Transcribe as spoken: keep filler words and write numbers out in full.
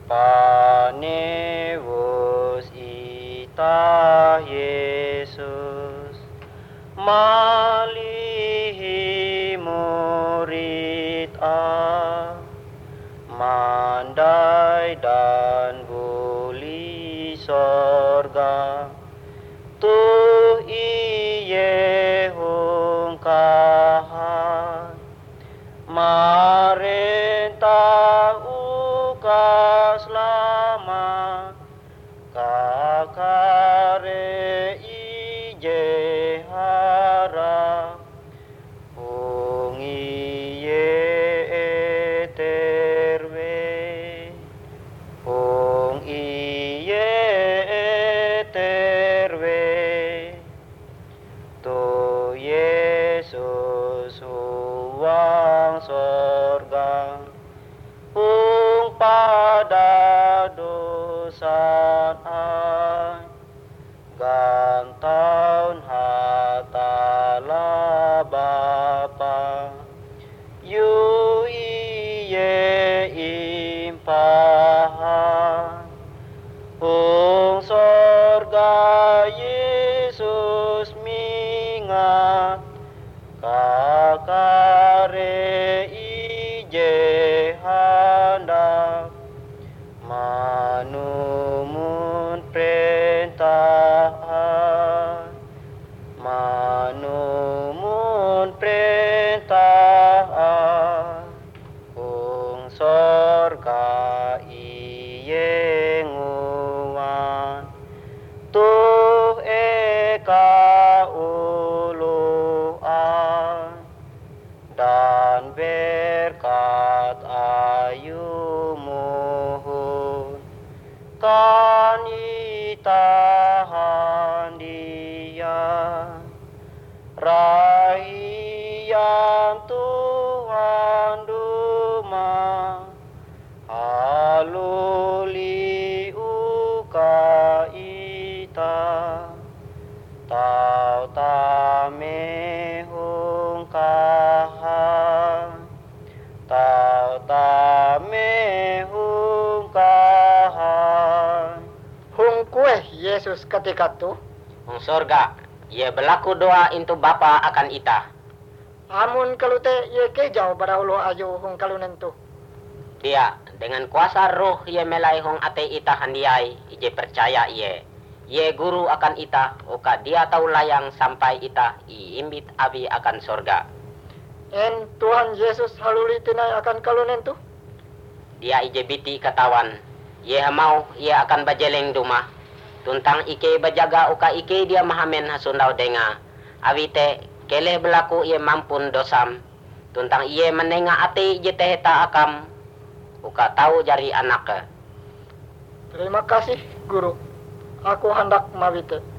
Panewus ita Yesus malihi murid a mandai dan buli sorga tu iye hungkahan marentah uka selamat kakare ije harap hung iye eterwe hung iye eterwe tu Yesus uang sorga hung pada dosa ai gantaun hatala Bapa yu iye impahan hung sorga Yesus mingat kakare ije handak manumun perintahan manumun perintahan hung sorga iye nguwan tuh eka uluan dan berkat ayu muhun kan itahan dia rahian Tuhan duma haluli uka ita tau tame hungkahan tau tame hungkahan Hung kueh Yesus ketika tu Hung sorga, ia berlaku doa into Bapa akan ita. amun kalute ye kejau baraulo ayo hung kalunen tu. Dia dengan kuasa roh ia melai hong ate ita handiai ije percaya ie. Ie guru akan ita, oka dia tahu layang sampai ita iimbit abi akan sorga. En Tuhan Yesus haluli tinai akan kalunen tu. Dia ije biti katawan. Ie mau ia akan bajeleng duma. Tuntang ike bajaga oka ike dia mahamen hasundau denga. Awite kele berlaku ia mampun dosam. Tuntang ie menenga ate ije teheta akam. Uka tahu jari anak. Terima kasih guru. Aku hendak mawite.